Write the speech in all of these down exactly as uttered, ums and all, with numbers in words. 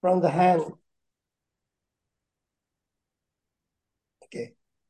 from the hand. Okay.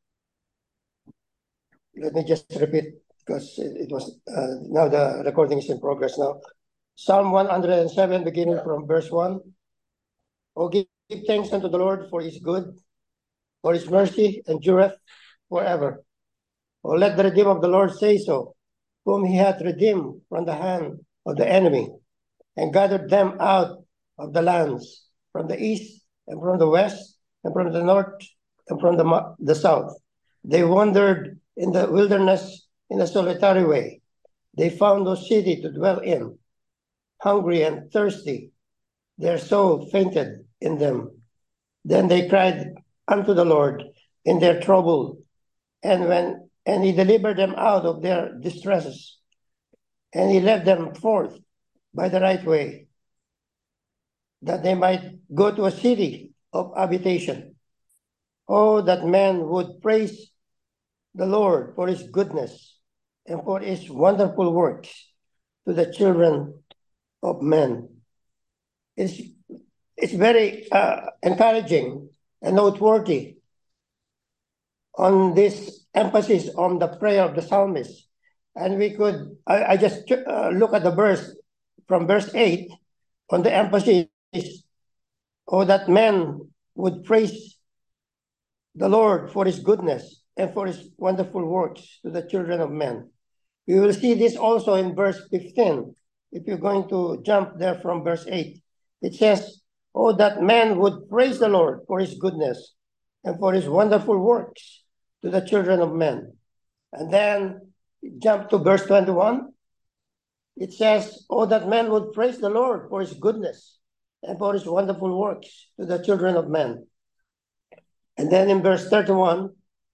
Let me just repeat because it, it was, uh, now the recording is in progress now. Psalm one hundred seven, beginning from verse one. Oh, give, give thanks unto the Lord, for his good, for his mercy endureth forever. Oh, let the redeemed of the Lord say so, whom he hath redeemed from the hand of the enemy, and gathered them out of the lands, from the east, and from the west, and from the north, and from the, the south. They wandered in the wilderness in a solitary way. They found no city to dwell in. Hungry and thirsty, their soul fainted in them. Then they cried unto the Lord in their trouble, and when and he delivered them out of their distresses, and he led them forth by the right way, that they might go to a city of habitation. Oh, that man would praise the Lord for his goodness and for his wonderful works to the children of men. It's, it's very uh, encouraging and noteworthy on this emphasis on the prayer of the psalmist. And we could, I, I just uh, look at the verse from verse eight on the emphasis, oh, that man would praise the Lord for his goodness and for his wonderful works to the children of men. We will see this also in verse fifteen. If you're going to jump there from verse eight, it says, oh, that man would praise the Lord for his goodness and for his wonderful works to the children of men. And then jump to verse twenty-one. It says, oh, that man would praise the Lord for his goodness and for his wonderful works to the children of men. And then in verse thirty-one,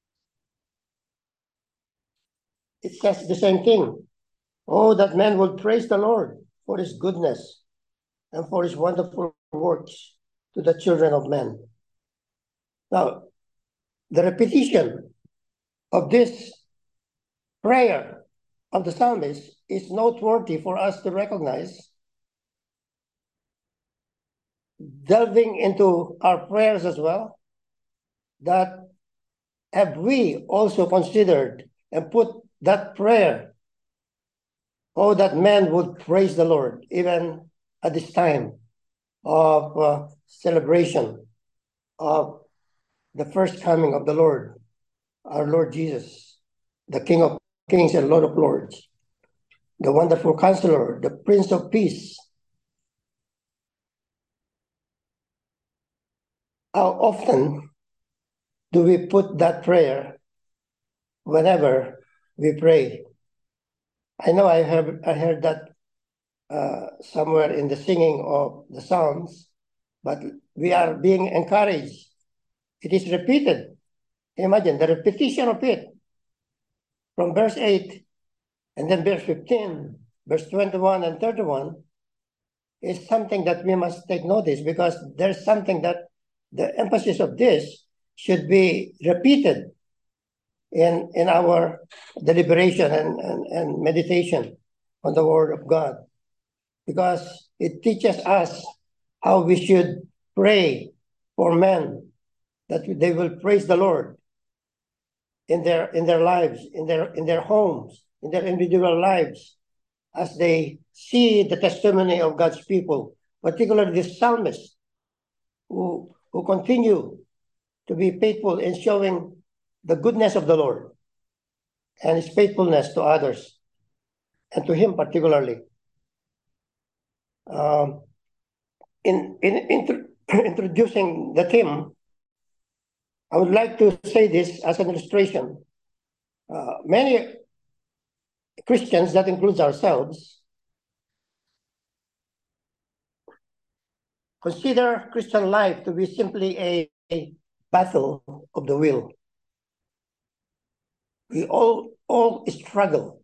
it says the same thing. Oh, that man would praise the Lord for his goodness and for his wonderful works to the children of men. Now, the repetition of this prayer of the psalmist is noteworthy for us to recognize, delving into our prayers as well, that have we also considered and put that prayer, oh, that man would praise the Lord, even at this time of uh, celebration of the first coming of the Lord, our Lord Jesus, the King of Kings and Lord of Lords, the wonderful Counselor, the Prince of Peace. How often do we put that prayer whenever we pray? I know I have I heard that uh, somewhere in the singing of the Psalms, but we are being encouraged. It is repeated. Imagine the repetition of it from verse eight and then verse fifteen, verse twenty-one and thirty-one is something that we must take notice, because there's something that the emphasis of this should be repeated in, in our deliberation and, and, and meditation on the Word of God, because it teaches us how we should pray for men, that they will praise the Lord in their in their lives, in their in their homes, in their individual lives, as they see the testimony of God's people, particularly the psalmists, who who continue to be faithful in showing the goodness of the Lord and his faithfulness to others, and to him particularly. Um, in in, in introducing the theme, I would like to say this as an illustration. Uh, many Christians, that includes ourselves, consider Christian life to be simply a, a battle of the will. We all, all struggle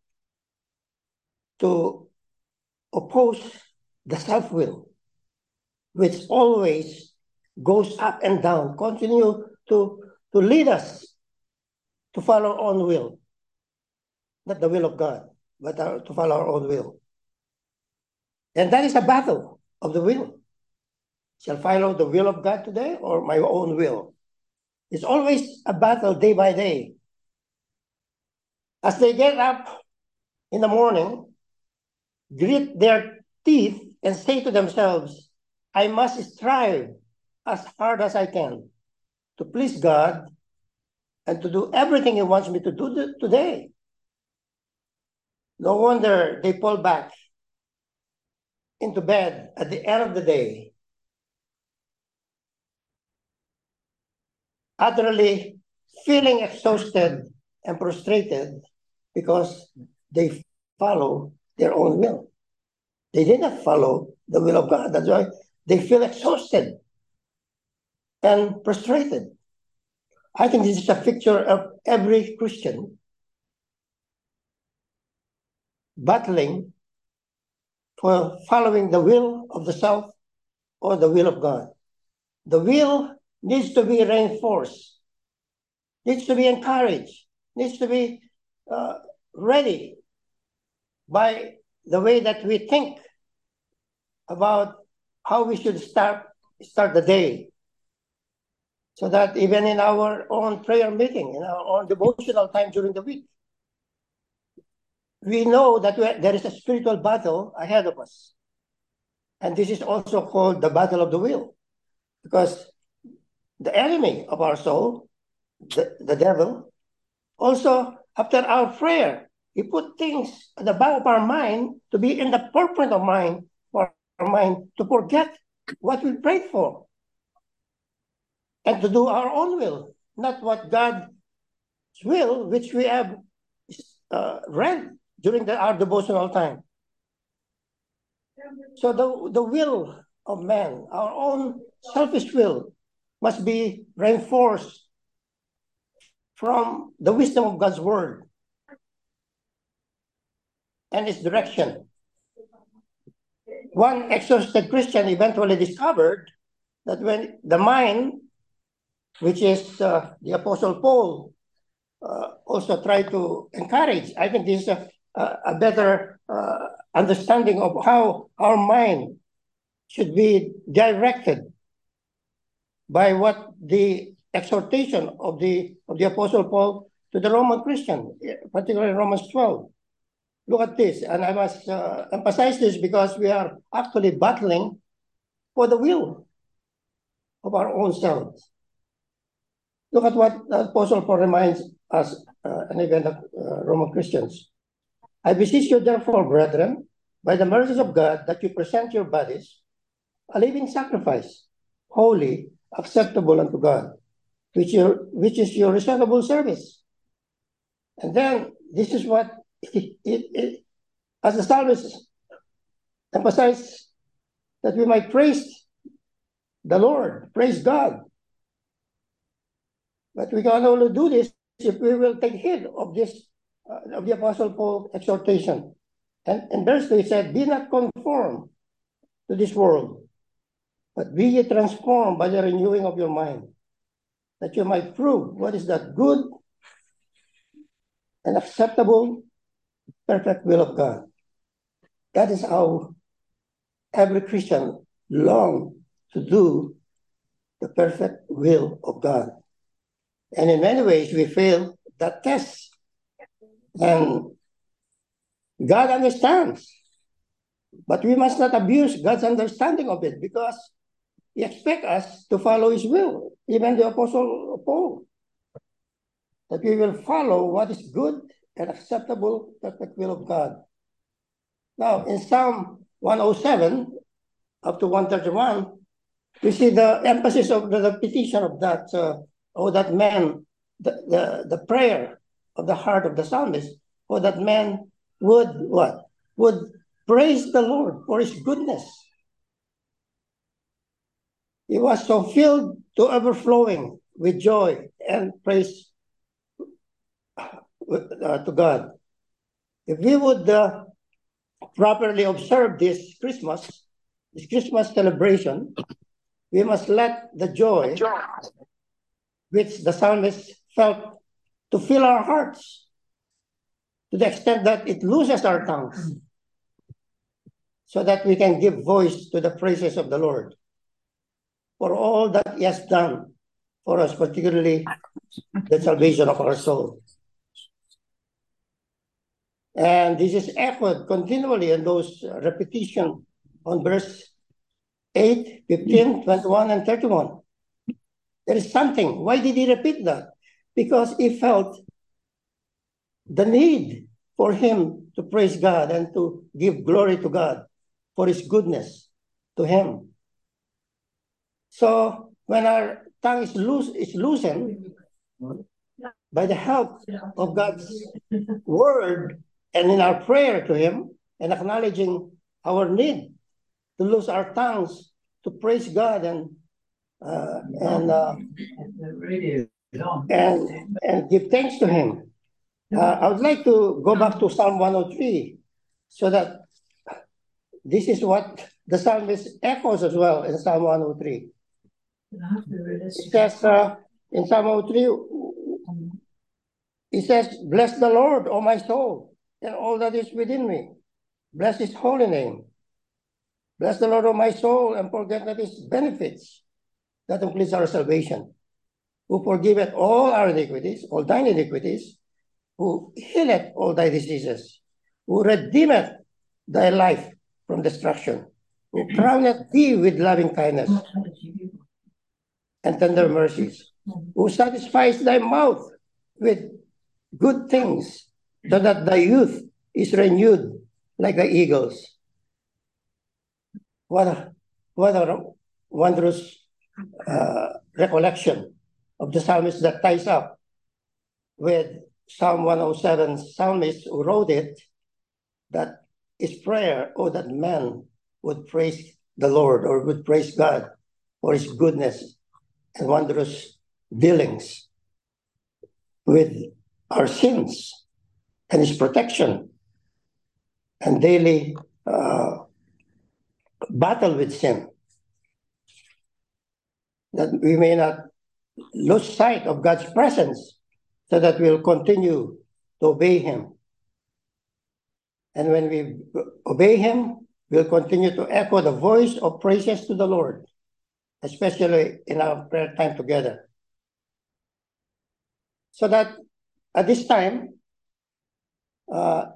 to oppose the self-will, which always goes up and down, continue to, to lead us to follow our own will. Not the will of God, but our, to follow our own will. And that is a battle of the will. Shall follow the will of God today or my own will? It's always a battle day by day. As they get up in the morning, grit their teeth and say to themselves, I must strive as hard as I can to please God and to do everything He wants me to do today. No wonder they fall back into bed at the end of the day, utterly feeling exhausted and frustrated because they follow their own will. They did not follow the will of God. That's why they feel exhausted and frustrated. I think this is a picture of every Christian battling for following the will of the self or the will of God. The will needs to be reinforced, needs to be encouraged, needs to be uh, ready by the way that we think about how we should start start the day, so that even in our own prayer meeting, in our own devotional time during the week, we know that we, there is a spiritual battle ahead of us. And this is also called the battle of the will, because the enemy of our soul, the, the devil, also after our prayer, he put things at the back of our mind to be in the forefront of mind for our mind to forget what we prayed for and to do our own will, not what God's will, which we have uh, read during the, our devotional time. So the, the will of man, our own selfish will, must be reinforced from the wisdom of God's word and its direction. One exhausted Christian eventually discovered that when the mind, which is uh, the Apostle Paul, uh, also tried to encourage, I think this is a, a better uh, understanding of how our mind should be directed by what the exhortation of the of the Apostle Paul to the Roman Christian, particularly Romans twelve. Look at this, and I must uh, emphasize this because we are actually battling for the will of our own selves. Look at what the Apostle Paul reminds us, uh, and even the uh, Roman Christians. I beseech you, therefore, brethren, by the mercies of God, that you present your bodies a living sacrifice, holy, acceptable unto God, which, your, which is your reasonable service. And then this is what, it, it, it, as the psalmist emphasized, that we might praise the Lord, praise God. But we can only do this if we will take heed of this, uh, of the Apostle Paul's exhortation. And in verse two, he said, be not conformed to this world, but be ye transformed by the renewing of your mind, that you might prove what is that good and acceptable, perfect will of God. That is how every Christian longs to do the perfect will of God. And in many ways, we fail that test. And God understands, but we must not abuse God's understanding of it, because He expects us to follow His will. Even the Apostle Paul, that we will follow what is good and acceptable, perfect will of God. Now, in Psalm one oh seven up to one thirty-one, we see the emphasis of the repetition of that, uh, oh, that man, the, the, the prayer of the heart of the psalmist, or that man would what? Would praise the Lord for His goodness. He was so filled to overflowing with joy and praise uh, to God. If we would uh, properly observe this Christmas, this Christmas celebration, we must let the joy which the psalmist felt to fill our hearts to the extent that it looses our tongues, so that we can give voice to the praises of the Lord. for all that he has done for us, particularly the salvation of our soul. And this is echoed continually in those repetition on verse eight, fifteen, twenty-one, and thirty-one. There is something. Why did he repeat that? Because he felt the need for him to praise God and to give glory to God for his goodness to him. So when our tongue is loose, is loosened by the help of God's word and in our prayer to him and acknowledging our need to lose our tongues to praise God and uh, and uh, and and give thanks to him. Uh, I would like to go back to Psalm one oh three so that this is what the psalmist echoes as well in Psalm one oh three. It says uh, in Psalm one oh three, it says, "Bless the Lord, O my soul, and all that is within me. Bless his holy name. Bless the Lord, O my soul, and forget not his benefits." That includes our salvation. "Who forgiveth all our iniquities, all thine iniquities, who healeth all thy diseases, who redeemeth thy life from destruction, who crowneth thee with loving kindness and tender mercies, who satisfies thy mouth with good things, so that thy youth is renewed like the eagles." What a, what a wondrous uh, recollection of the psalmist that ties up with Psalm one oh seven psalmist who wrote it, that his prayer, oh, that man would praise the Lord or would praise God for his goodness and wondrous dealings with our sins and his protection and daily uh, battle with sin, that we may not lose sight of God's presence, so that we'll continue to obey him. And when we obey him, we'll continue to echo the voice of praises to the Lord, especially in our prayer time together. So that at this time, uh,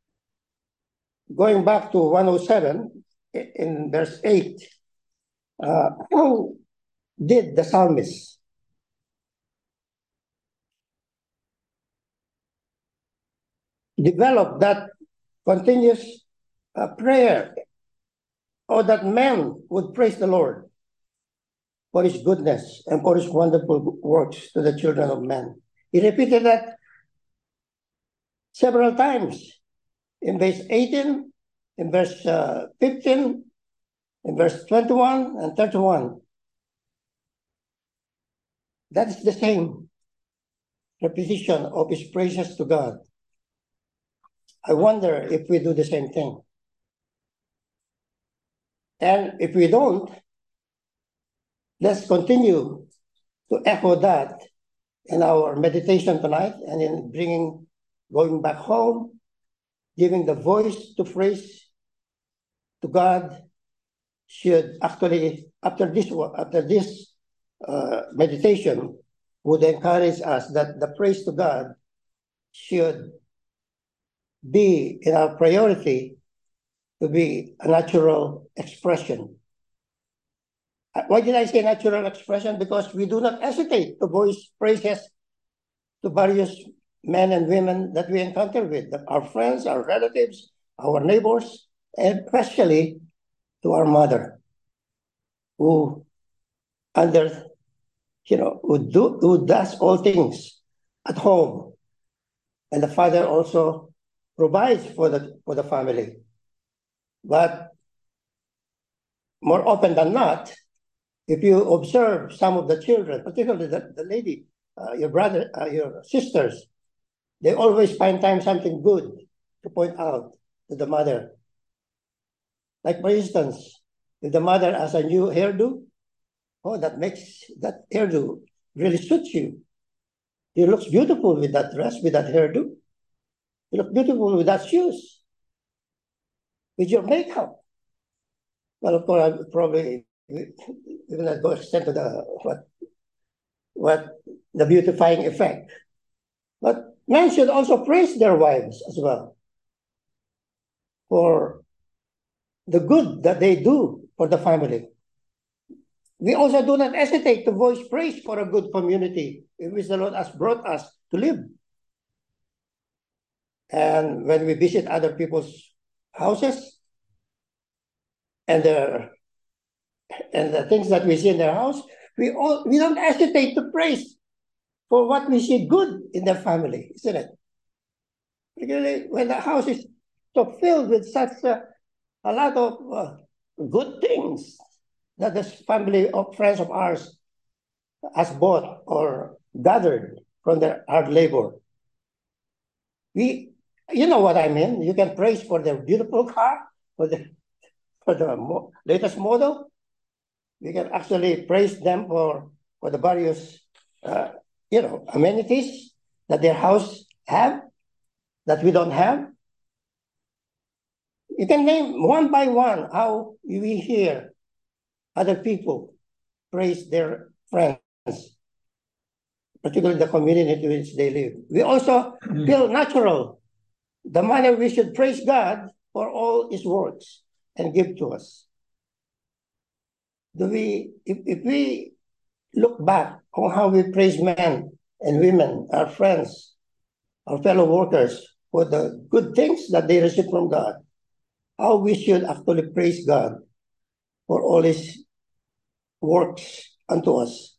going back to one oh seven, in verse eight, uh, how did the psalmist develop that continuous uh, prayer, or that man would praise the Lord for his goodness and for his wonderful works to the children of men? He repeated that several times in verse eighteen, in verse uh, fifteen, in verse twenty-one and thirty-one. That is the same repetition of his praises to God. I wonder if we do the same thing. And if we don't, let's continue to echo that in our meditation tonight and in bringing, going back home, giving the voice to praise to God. Should actually, after this, after this uh, meditation, would encourage us that the praise to God should be in our priority, to be a natural expression. Why did I say natural expression? Because we do not hesitate to voice praises to various men and women that we encounter with, our friends, our relatives, our neighbors, and especially to our mother, who under, you know, who do who does all things at home, and the father also provides for the for the family. But more often than not, if you observe some of the children, particularly the, the lady, uh, your brother, uh, your sisters, they always find time something good to point out to the mother. Like, for instance, if the mother has a new hairdo, oh, that makes that hairdo really suits you. You look beautiful with that dress, with that hairdo. You look beautiful with that shoes, with your makeup. Well, of course, probably we, we will not go extend to the what what the beautifying effect. But men should also praise their wives as well for the good that they do for the family. We also do not hesitate to voice praise for a good community in which the Lord has brought us to live. And when we visit other people's houses and their and the things that we see in their house, we all we don't hesitate to praise for what we see good in their family, isn't it? Particularly when the house is so filled with such a, a lot of uh, good things that this family of friends of ours has bought or gathered from their hard labor. We, you know what I mean. You can praise for their beautiful car, for the for the mo latest model. We can actually praise them for for the various, uh, you know, amenities that their house have that we don't have. You can name one by one how we hear other people praise their friends, particularly the community in which they live. We also mm. feel natural the manner we should praise God for all his works and give to us. Do we, if, if we look back on how we praise men and women, our friends, our fellow workers, for the good things that they receive from God, how we should actually praise God for all his works unto us.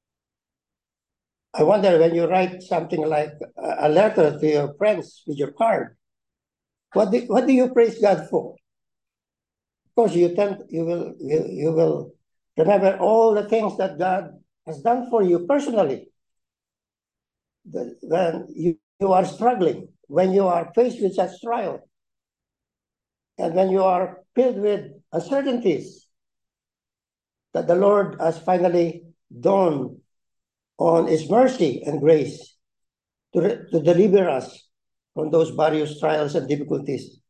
I wonder when you write something like a letter to your friends with your card, what do, what do you praise God for? Of course, you tend you will you, you will remember all the things that God has done for you personally. The, when you, you are struggling, when you are faced with such trial, and when you are filled with uncertainties, that the Lord has finally dawned on his mercy and grace to, to deliver us from those various trials and difficulties.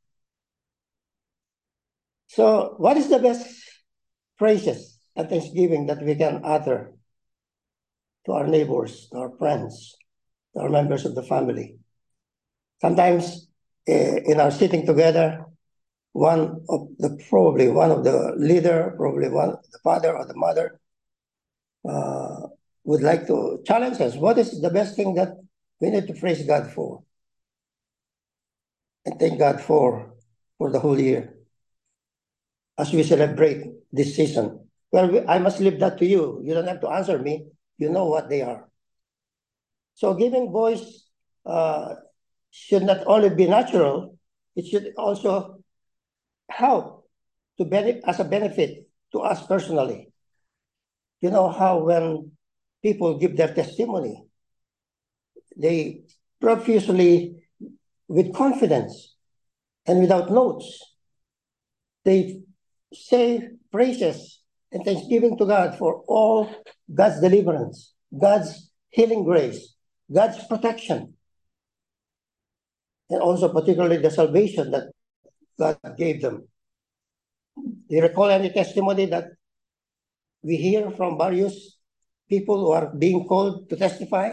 So what is the best praises and thanksgiving that we can utter to our neighbors, to our friends, to our members of the family? Sometimes uh, in our sitting together, one of the, probably one of the leader, probably one, the father or the mother, uh, would like to challenge us. What is the best thing that we need to praise God for? And thank God for, for the whole year as we celebrate this season. Well, I must leave that to you. You don't have to answer me. You know what they are. So giving voice uh, should not only be natural, it should also help to benefit as a benefit to us personally. You know how when people give their testimony, they profusely, with confidence and without notes, they say praises and thanksgiving to God for all God's deliverance, God's healing grace, God's protection, and also particularly the salvation that God gave them. Do you recall any testimony that we hear from various people who are being called to testify?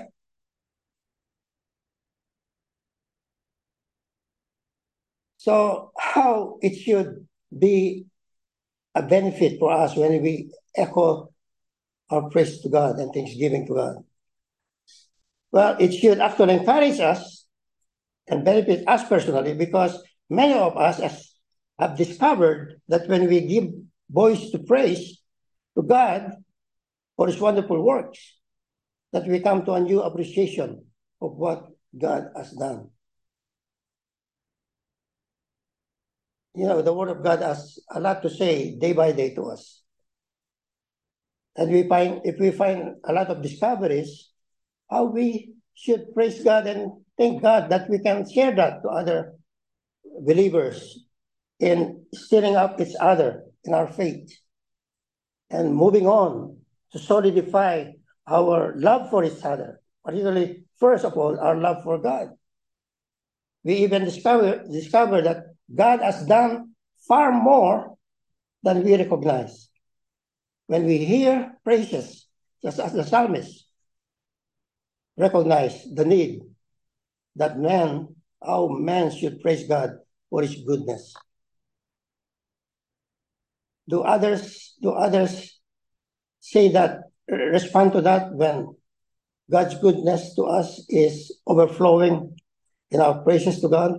So how it should be a benefit for us when we echo our praise to God and thanksgiving to God? Well, it should actually encourage us and benefit us personally, because many of us has, have discovered that when we give voice to praise to God for his wonderful works, that we come to a new appreciation of what God has done. You know, the Word of God has a lot to say day by day to us. And we find, if we find a lot of discoveries, how we should praise God and thank God that we can share that to other believers in stirring up each other in our faith and moving on to solidify our love for each other, particularly, first of all, our love for God. We even discover, discover that God has done far more than we recognize. when we hear praises, just as the psalmist recognize the need that man, how man should praise God for his goodness. Do others, do others say that, respond to that when God's goodness to us is overflowing in our praises to God?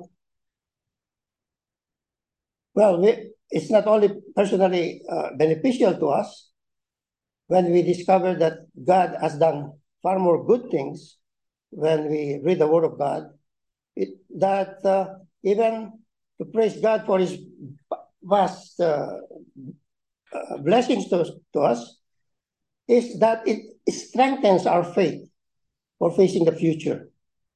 Well, we, it's not only personally uh, beneficial to us when we discover that God has done far more good things when we read the Word of God, it, that uh, even to praise God for his vast uh, uh, blessings to, to us, is that it strengthens our faith for facing the future.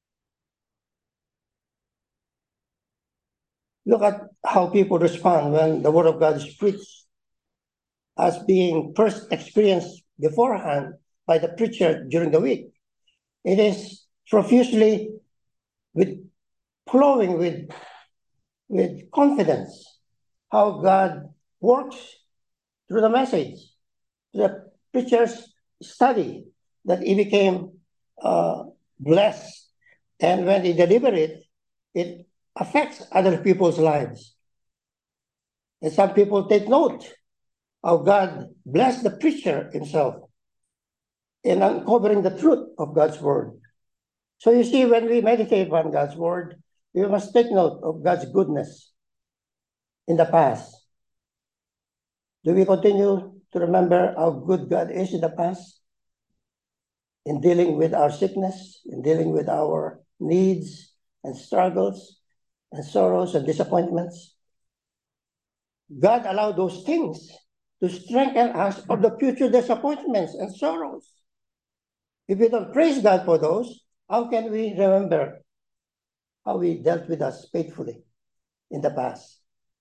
Look at how people respond when the Word of God is preached as being first experienced beforehand by the preacher during the week. It is profusely with flowing with, with confidence how God works through the message, the preacher's study, that he became uh, blessed. And when he delivered it, it affects other people's lives. And some people take note how God blessed the preacher himself in uncovering the truth of God's word. So you see, when we meditate on God's word, we must take note of God's goodness in the past. Do we continue to remember how good God is in the past? In dealing with our sickness, in dealing with our needs and struggles and sorrows and disappointments? God allowed those things to strengthen us of the future disappointments and sorrows. If we don't praise God for those, how can we remember how he dealt with us faithfully in the past?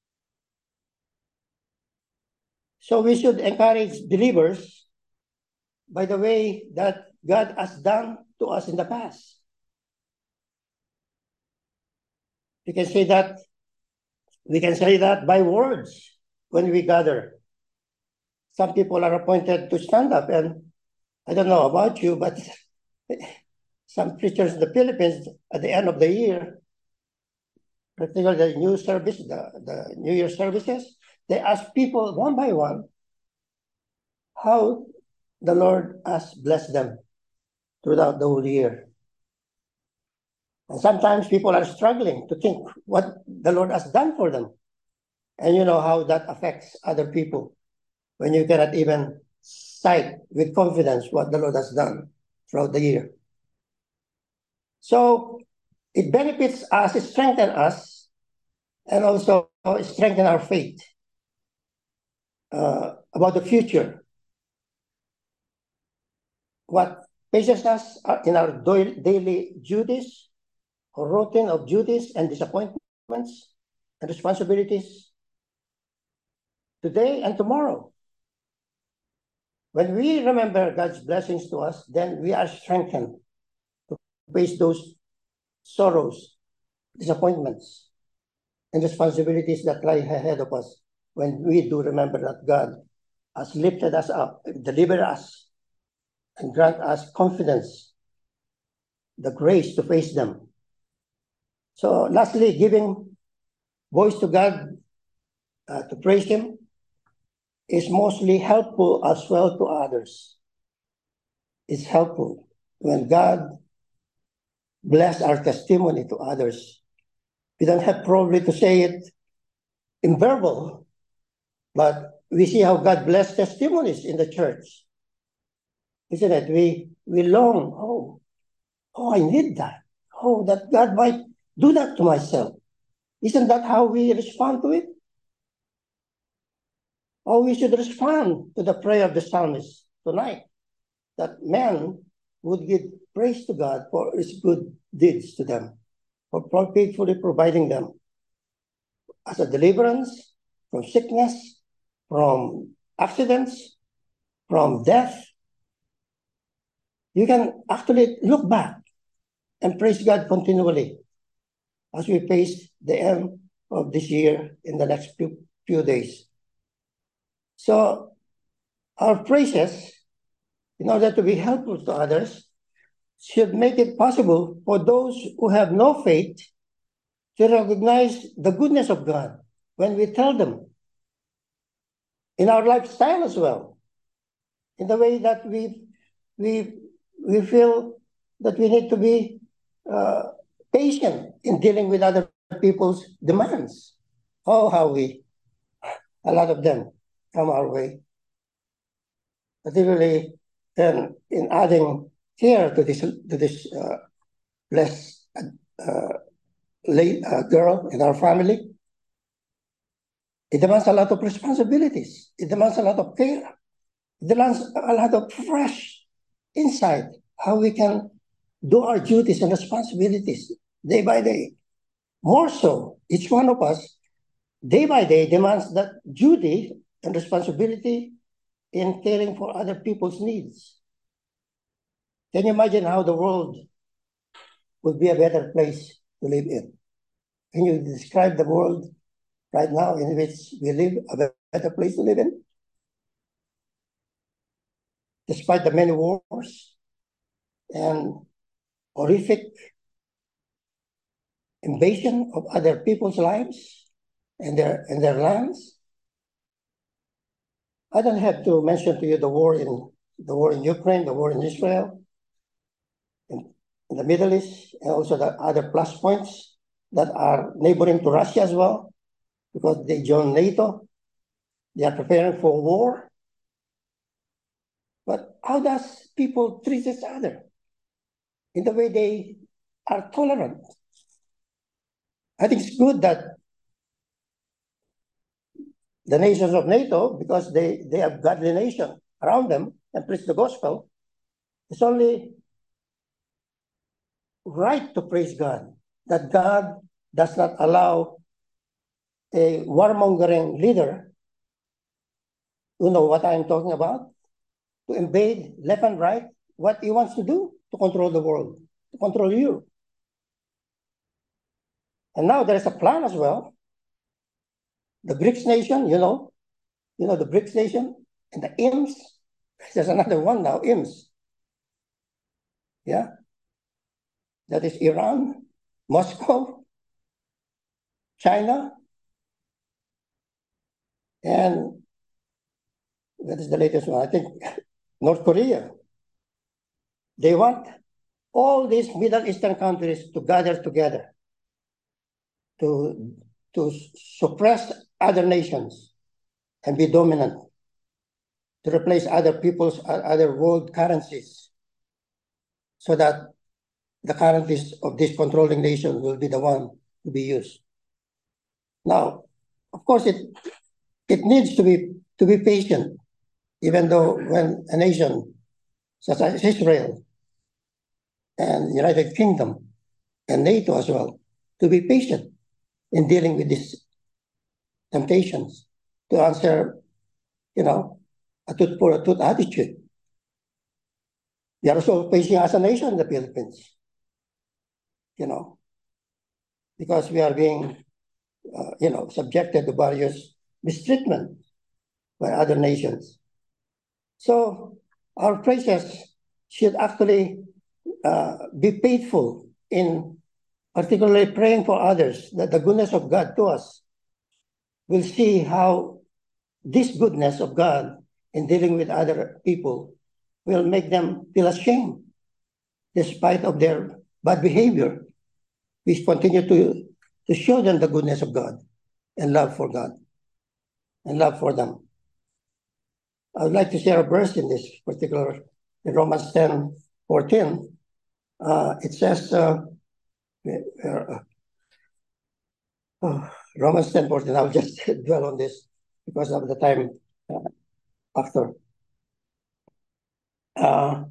So we should encourage believers by the way that God has done to us in the past. We can say that we can say that by words when we gather. Some people are appointed to stand up, and I don't know about you, but some preachers in the Philippines at the end of the year, particularly the new service, the, the New Year services, they ask people one by one how the Lord has blessed them throughout the whole year. And sometimes people are struggling to think what the Lord has done for them. And you know how that affects other people when you cannot even cite with confidence what the Lord has done throughout the year. So it benefits us, it strengthens us, and also strengthens our faith uh, about the future. What faces us in our daily duties, or routine of duties and disappointments and responsibilities today and tomorrow. When we remember God's blessings to us, then we are strengthened to face those sorrows, disappointments, and responsibilities that lie ahead of us when we do remember that God has lifted us up, delivered us, and grant us confidence, the grace to face them. So lastly, giving voice to God, uh, to praise him, is mostly helpful as well to others. It's helpful when God bless our testimony to others. We don't have probably to say it in verbal, but we see how God bless testimonies in the church. Isn't it? We we long, oh, oh, I need that. Oh, that God might do that to myself. Isn't that how we respond to it? Or we should respond to the prayer of the psalmist tonight, that man would give praise to God for his good deeds to them, for faithfully providing them as a deliverance from sickness, from accidents, from death. You can actually look back and praise God continually as we face the end of this year in the next few, few days. So our praises, in order to be helpful to others, should make it possible for those who have no faith to recognize the goodness of God when we tell them, in our lifestyle as well, in the way that we we we feel that we need to be uh, patient in dealing with other people's demands. Oh, how we, a lot of them come our way. Particularly then in adding care to this to this uh, blessed uh, late, uh, girl in our family, it demands a lot of responsibilities. It demands a lot of care. It demands a lot of fresh insight, how we can do our duties and responsibilities day by day. More so, each one of us, day by day, demands that duty and responsibility in caring for other people's needs. Can you imagine how the world would be a better place to live in? Can you describe the world right now in which we live, a better place to live in? Despite the many wars and horrific invasion of other people's lives and their and their lands. I don't have to mention to you the war in the war in Ukraine, the war in Israel, in, in the Middle East, and also the other plus points that are neighboring to Russia as well, because they joined NATO. They are preparing for war. But how does people treat each other? In the way they are tolerant. I think it's good that the nations of NATO, because they, they have godly nation around them and preach the gospel, it's only right to praise God, that God does not allow a warmongering leader, you know what I'm talking about, to invade left and right what he wants to do to control the world, to control you. And now there's a plan as well. The BRICS nation, you know, you know the BRICS nation and the I M S. There's another one now, I M S. Yeah, that is Iran, Moscow, China, and that is the latest one, I think, North Korea. They want all these Middle Eastern countries to gather together to, to suppress other nations and be dominant, to replace other people's, other world currencies, so that the currencies of this controlling nation will be the one to be used. Now, of course, it it needs to be to be patient, even though when a nation such as Israel and United Kingdom and NATO as well, to be patient in dealing with these temptations, to answer, you know, a tooth for a tooth attitude. We are also facing as a nation in the Philippines, you know, because we are being, uh, you know, subjected to various mistreatment by other nations. So our praises should actually uh, be faithful in particularly praying for others, that the goodness of God to us will see how this goodness of God in dealing with other people will make them feel ashamed despite of their bad behavior. We continue to, to show them the goodness of God and love for God and love for them. I would like to share a verse in this particular, in Romans ten fourteen. Uh, it says, uh, uh, oh, Romans ten fourteen, I'll just dwell on this because of the time uh, after. Uh,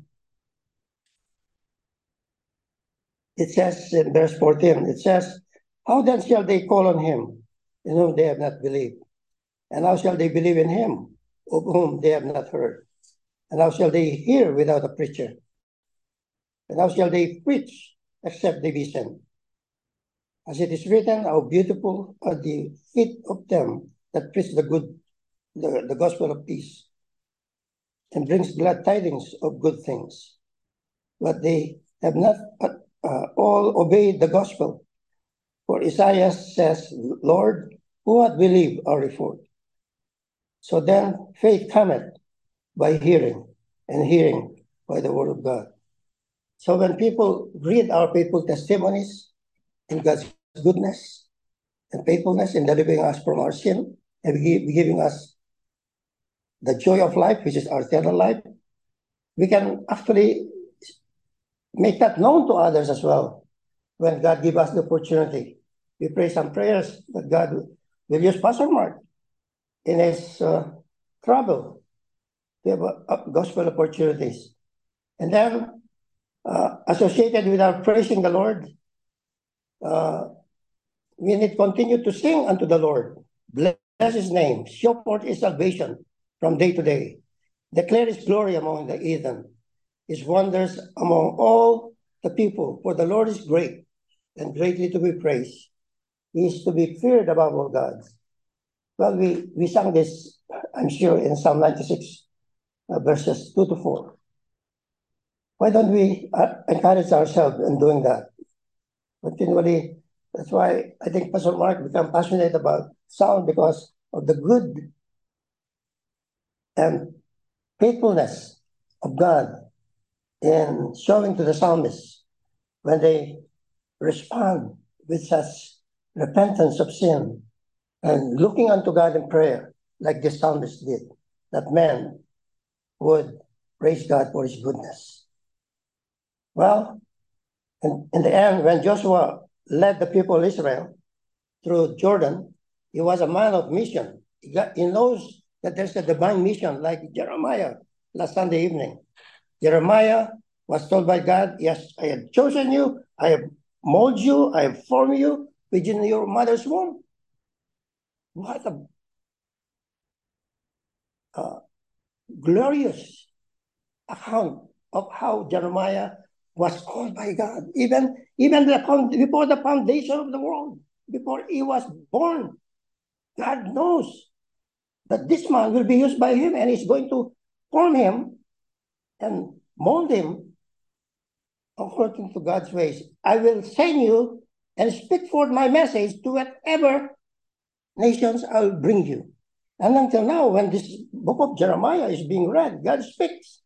it says in verse fourteen, it says, how then shall they call on him in whom they have not believed? And how shall they believe in him of whom they have not heard? And how shall they hear without a preacher? And how shall they preach except they be sent? As it is written, how beautiful are the feet of them that preach the good, the, the gospel of peace, and brings glad tidings of good things. But they have not uh, all obeyed the gospel. For Isaiah says, Lord, who hath believed our report? So then faith cometh by hearing, and hearing by the word of God. So when people read our faithful testimonies in God's goodness and faithfulness in delivering us from our sin and giving us the joy of life, which is our eternal life, we can actually make that known to others as well. When God gives us the opportunity, we pray some prayers that God will use Pastor Mark in his uh, trouble to have uh, gospel opportunities. And then uh, associated with our praising the Lord, uh, we need to continue to sing unto the Lord. Bless his name, show forth his salvation from day to day. Declare his glory among the heathen, his wonders among all the people. For the Lord is great and greatly to be praised. He is to be feared above all gods. Well, we, we sang this, I'm sure, in Psalm ninety-six, uh, verses two to four. Why don't we uh, encourage ourselves in doing that? Continually, that's why I think Pastor Mark became passionate about sound, because of the good and faithfulness of God in showing to the psalmists when they respond with such repentance of sin and looking unto God in prayer, like the psalmist did, that man would praise God for his goodness. Well, in, in the end, when Joshua led the people of Israel through Jordan, he was a man of mission. He, got, he knows that there's a divine mission, like Jeremiah last Sunday evening. Jeremiah was told by God, yes, I have chosen you, I have molded you, I have formed you within your mother's womb. What a uh, glorious account of how Jeremiah was called by God, even, even the, before the foundation of the world, before he was born. God knows that this man will be used by him, and he's going to form him and mold him according to God's ways. I will send you and speak forth my message to whatever nations I'll bring you. And until now, when this book of Jeremiah is being read, God speaks,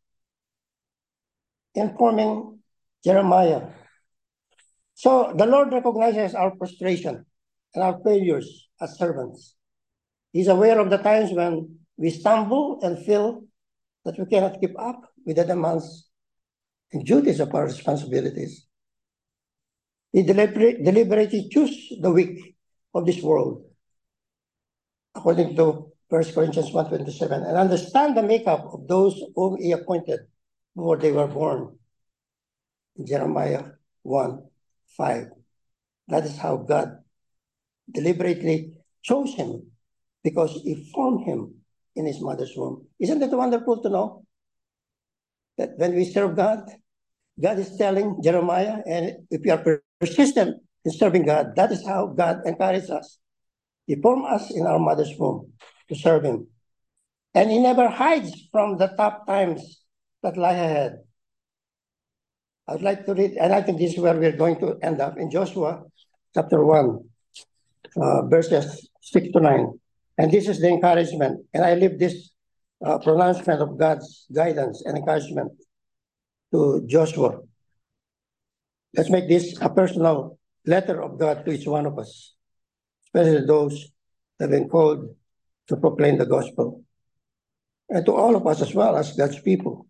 informing Jeremiah. So the Lord recognizes our frustration and our failures as servants. He's aware of the times when we stumble and feel that we cannot keep up with the demands and duties of our responsibilities. He deliberately, deliberately choose the weak of this world, according to First Corinthians one twenty-seven, and understand the makeup of those whom he appointed before they were born. In Jeremiah one five. That is how God deliberately chose him, because he formed him in his mother's womb. Isn't it wonderful to know that when we serve God, God is telling Jeremiah, and if you are persistent in serving God, that is how God encourages us. He formed us in our mother's womb to serve him. And he never hides from the tough times that lie ahead. I would like to read, and I think this is where we're going to end up, in Joshua chapter one, uh, verses six to nine. And this is the encouragement. And I leave this uh, pronouncement of God's guidance and encouragement to Joshua. Let's make this a personal letter of God to each one of us, especially those that have been called to proclaim the gospel, and to all of us as well as God's people.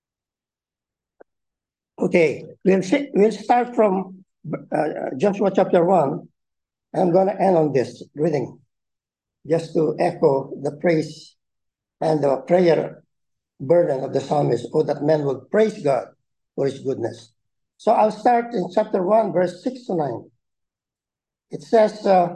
Okay, we'll, see, we'll start from uh, Joshua chapter one, and I'm going to end on this reading, just to echo the praise and the prayer burden of the psalmist, oh, that men will praise God for his goodness. So I'll start in chapter one, verse six to nine. It says, uh,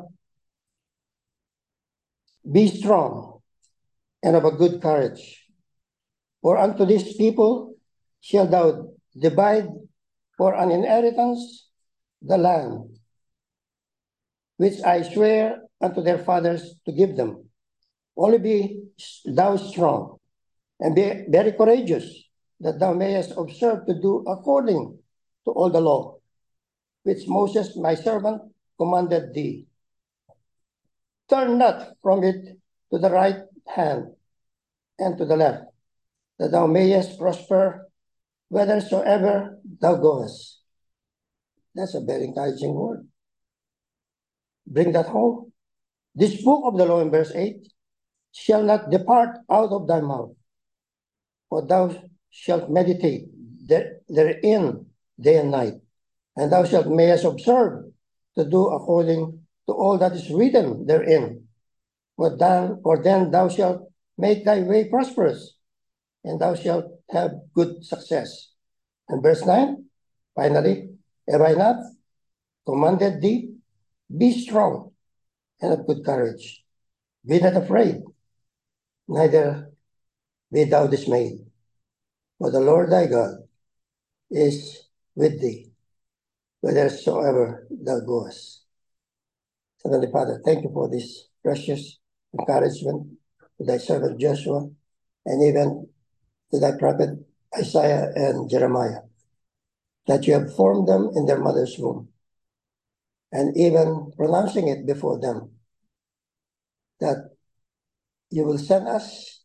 be strong and of a good courage, for unto this people shalt thou divide for an inheritance the land, which I swear unto their fathers to give them. Only be thou strong and be very courageous, that thou mayest observe to do according to all the law, which Moses my servant commanded thee. Turn not from it to the right hand and to the left, that thou mayest prosper whithersoever thou goest. That's a very encouraging word. Bring that home. This book of the law in verse eight shall not depart out of thy mouth, for thou shalt meditate therein day and night, and thou shalt mayest observe to do according to all that is written therein. For then, for then thou shalt make thy way prosperous, and thou shalt have good success. And verse nine, finally, have I not commanded thee? Be strong and of good courage. Be not afraid, neither be thou dismayed. For the Lord thy God is with thee, whithersoever thou goest. Heavenly Father, thank you for this precious encouragement to thy servant Joshua, and even to thy prophet Isaiah and Jeremiah, that you have formed them in their mother's womb, and even pronouncing it before them, that you will send us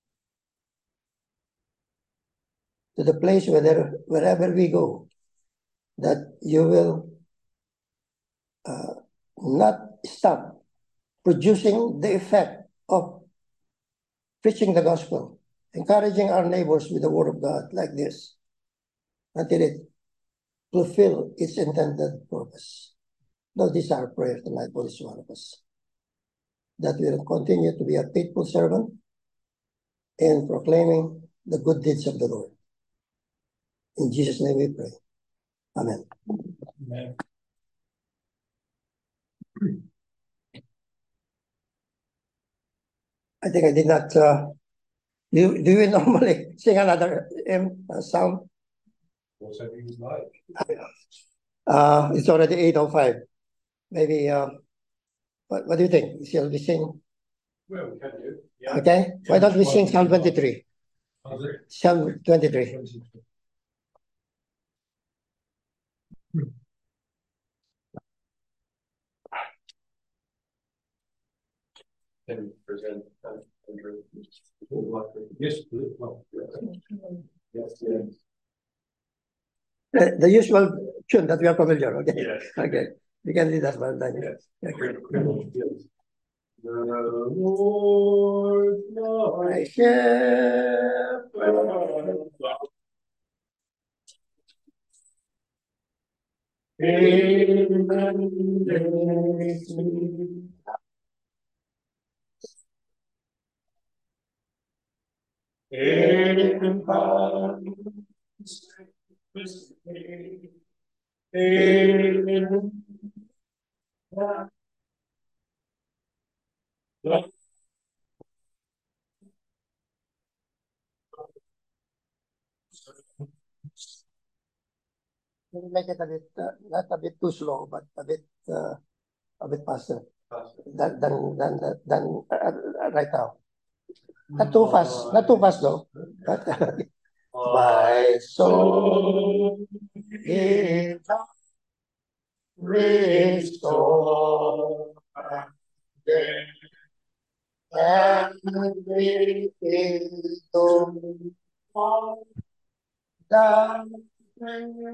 to the place where, wherever we go, that you will uh, not stop producing the effect of preaching the gospel, encouraging our neighbors with the word of God like this, until it fulfill its intended purpose. Lord, this is our prayer tonight for each one of us, that we will continue to be a faithful servant in proclaiming the good deeds of the Lord. In Jesus' name we pray. Amen. Amen. I think I did not. Uh, do, do you normally sing another hymn, uh, song? Whatever you like. Uh, it's already eight oh five. Maybe, uh, what, what do you think? Shall we sing? Well, we can do. Yeah. Okay. Yeah. Why don't we sing Well, Psalm twenty-three? How's it? Psalm twenty-three. Then present, uh, Andrew. Yes, please. Well, yes, yes. The, the usual tune that we are familiar. Okay. Yes. Okay. We can do that one time. Yes. Okay. Yes. The Lord My shepherd. We'll make it a bit, uh, not a bit too slow, but a bit, uh, a bit faster than than than, than uh, uh, right now. Not too fast, not too fast though. But my soul is restored, and everything to fall down.